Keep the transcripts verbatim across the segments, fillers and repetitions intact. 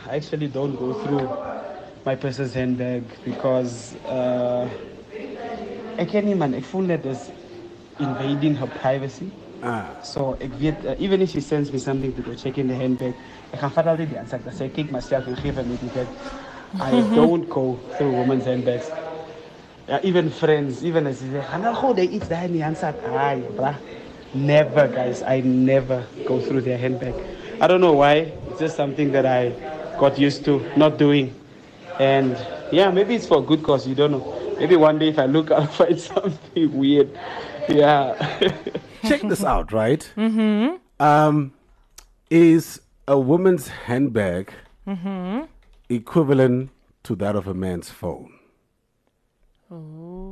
I actually don't go through my person's handbag because uh, ek ken nie man, ek voel net is invading her privacy. Ah. So ek weet, uh, even if she sends me something to go check in the handbag, ek gaan vat altyd die aansak dat sy kyk myself en geef my die bag. I don't go through women's handbags. Yeah, even friends, even as they say, "Gaan al go iets daar in die aansak." Ay, bruh. Never, guys. I never go through their handbag. I don't know why. It's just something that I got used to not doing. And yeah, maybe it's for a good cause. You don't know. Maybe one day if I look, I'll find something weird. Yeah. Check this out, right? Mm-hmm. Um, is a woman's handbag Mm-hmm. equivalent to that of a man's phone? Oh.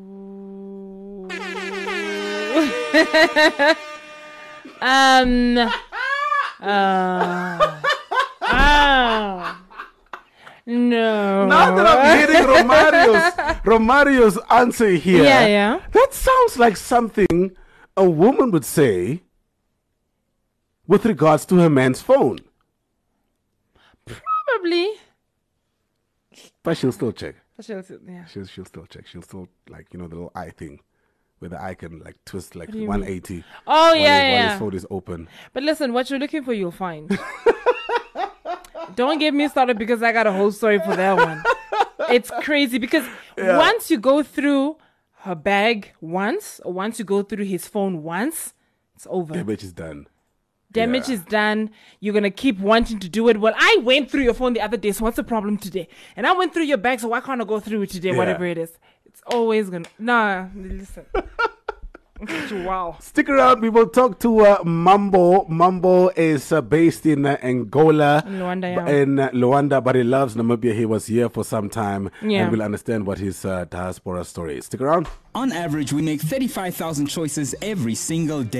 um. Uh, ah. No. Now that I'm hearing Romario's, Romario's answer here, Yeah, yeah. that sounds like something a woman would say with regards to her man's phone. Probably. But she'll still check. But she'll- Yeah. She'll, she'll still check. She'll still, like, you know, the little eye thing where the eye can, like, twist like do you one eighty. mean? Oh, while yeah, his, while yeah. his phone is open. But listen, what you're looking for, you'll find. Don't get me started because I got a whole story for that one. It's crazy because Yeah. once you go through her bag once, or once you go through his phone once, it's over. Damage is done. Damage Yeah. is done. You're going to keep wanting to do it. Well, I went through your phone the other day, so what's the problem today? And I went through your bag, so why can't I go through it today? Yeah. Whatever it is. It's always going to... Nah, listen. Wow. Stick around. We will talk to uh, Mambo. Mambo is uh, based in uh, Angola, In Luanda, yeah. b- in uh, Luanda, but he loves Namibia. He was here for some time, Yeah. and we'll understand what his uh, diaspora story is. Stick around. On average, we make thirty-five thousand choices every single day.